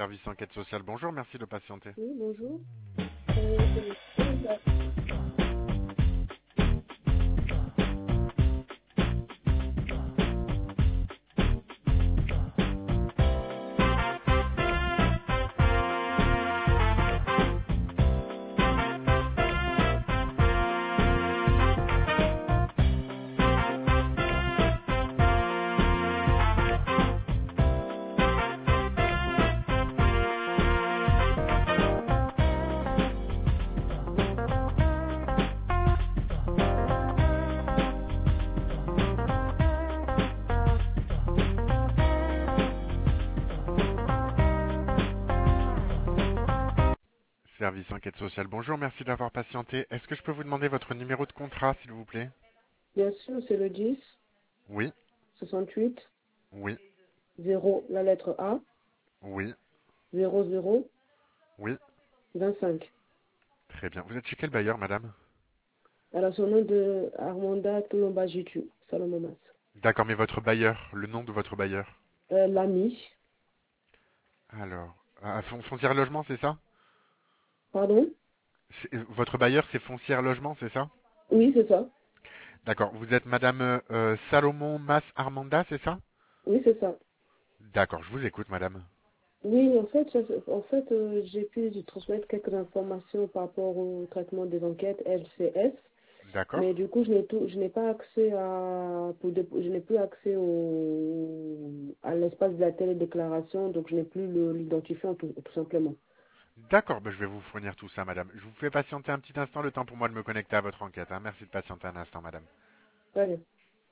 service enquête sociale. Bonjour, merci de patienter. Oui, bonjour. Service enquête sociale. Bonjour, merci d'avoir patienté. Est-ce que je peux vous demander votre numéro de contrat, s'il vous plaît? Bien sûr, c'est le 10, Oui, 68, oui, 0, la lettre A, oui, 00, oui. 25. Très bien. Vous êtes chez quel bailleur, madame? Alors, son nom de Armanda Colombajitu, Salomon Mas. D'accord, mais votre bailleur, le nom de votre bailleur. L'ami. Alors, Foncière Logement, c'est ça? Pardon? Votre bailleur, c'est Foncière Logement, c'est ça? Oui, c'est ça. D'accord. Vous êtes madame Salomon Mas Armanda, c'est ça? Oui, c'est ça. D'accord, je vous écoute, madame. Oui, j'ai pu lui transmettre quelques informations par rapport au traitement des enquêtes LCS. D'accord. Mais du coup, je n'ai pas accès je n'ai plus accès à l'espace de la télédéclaration, donc je n'ai plus l'identifiant tout simplement. D'accord, je vais vous fournir tout ça, madame. Je vous fais patienter un petit instant, le temps pour moi de me connecter à votre enquête, hein. Merci de patienter un instant, madame. Très bien.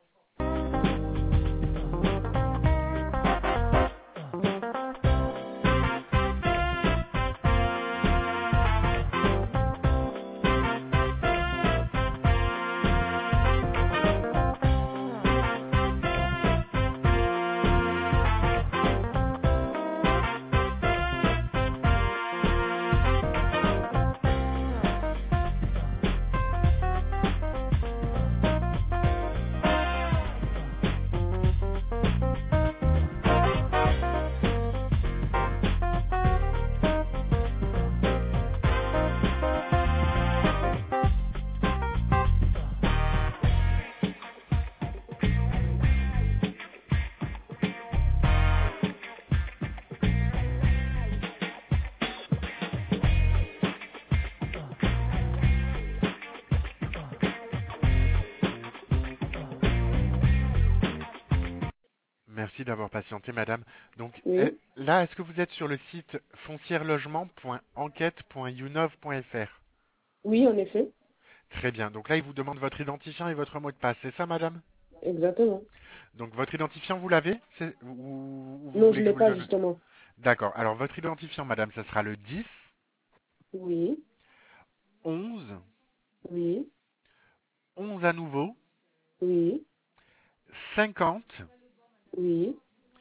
Merci d'avoir patienté, madame. Donc Oui, là, est-ce que vous êtes sur le site foncierelogement.enquête.younov.fr? oui, en effet, Très bien. Donc là, il vous demande votre identifiant et votre mot de passe. C'est ça, madame? exactement. Donc votre identifiant, vous l'avez? Ou vous Non, je voulez ne que je l'ai vous le pas donne? justement. D'accord. Alors votre identifiant, madame, ça sera le 10 Oui, 11 oui, 11 à nouveau oui, 50 oui.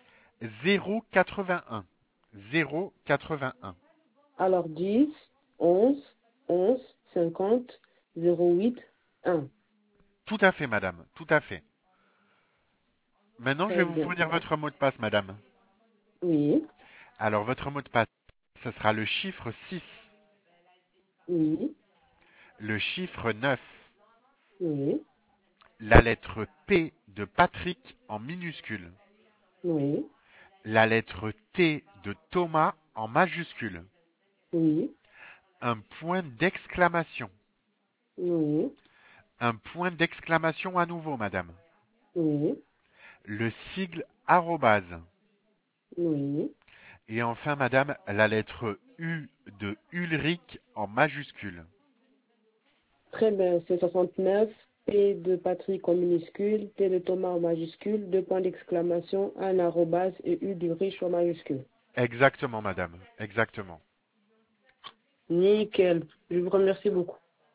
081. 081. Alors 10, 11, 11, 50, 08, 1. Tout à fait, madame. Tout à fait. Maintenant, je vais Très vous bien. fournir votre mot de passe, madame. Oui, Alors, votre mot de passe, ce sera le chiffre 6, oui, le chiffre 9, oui, la lettre P de Patrick en minuscule, oui, la lettre T de Thomas en majuscule, oui, un point d'exclamation, oui, un point d'exclamation à nouveau, madame, oui, le sigle arrobase, oui. et enfin, madame, la lettre U de Ulrich en majuscule. Très bien, c'est 69, P de Patrick en minuscule, T de Thomas en majuscule, deux points d'exclamation, un arrobase et U du riche en majuscule. Exactement, madame. Exactement. Nickel. Je vous remercie beaucoup.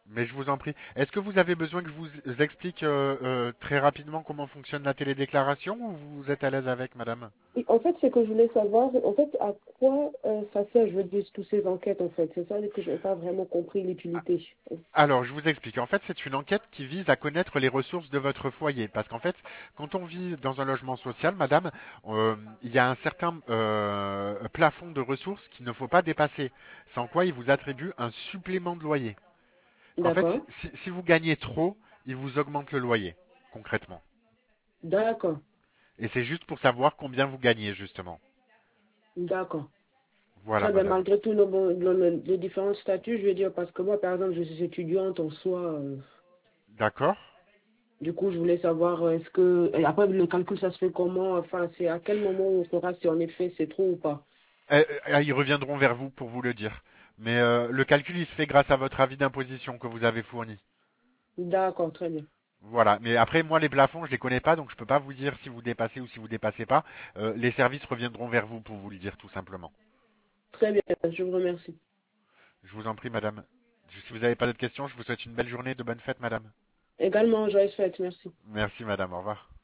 Mais je vous en prie. Est-ce que vous avez besoin que je vous explique très rapidement comment fonctionne la télédéclaration ou vous êtes à l'aise avec, madame? Et en fait, c'est que je voulais savoir, en fait, à quoi ça sert, je veux dire, toutes ces enquêtes, en fait. C'est ça que je n'ai pas vraiment compris l'utilité. Alors, je vous explique. En fait, c'est une enquête qui vise à connaître les ressources de votre foyer. Parce qu'en fait, quand on vit dans un logement social, madame, il y a un certain plafond de ressources qu'il ne faut pas dépasser. Sans quoi, il vous attribue un supplément de loyer. En fait, D'accord, si vous gagnez trop, il vous augmente le loyer, concrètement. d'accord, Et c'est juste pour savoir combien vous gagnez, justement. d'accord. Voilà, Très bien, madame. malgré tout les différents statuts, je veux dire, parce que moi, par exemple, je suis étudiante en soi. D'accord. Du coup, je voulais savoir, est-ce que... Et après, le calcul, ça se fait comment? Enfin, c'est à quel moment on saura si en effet c'est trop ou pas? Ils reviendront vers vous pour vous le dire. Mais le calcul, il se fait grâce à votre avis d'imposition que vous avez fourni. D'accord, très bien. Voilà. Mais après, moi, les plafonds, je les connais pas, donc je peux pas vous dire si vous dépassez ou si vous dépassez pas. Les services reviendront vers vous pour vous le dire, tout simplement. Très bien, je vous remercie. Je vous en prie, madame. Si vous n'avez pas d'autres questions, je vous souhaite une belle journée, de bonnes fêtes, madame. Également, joyeuse fête, merci. Merci, madame. Au revoir.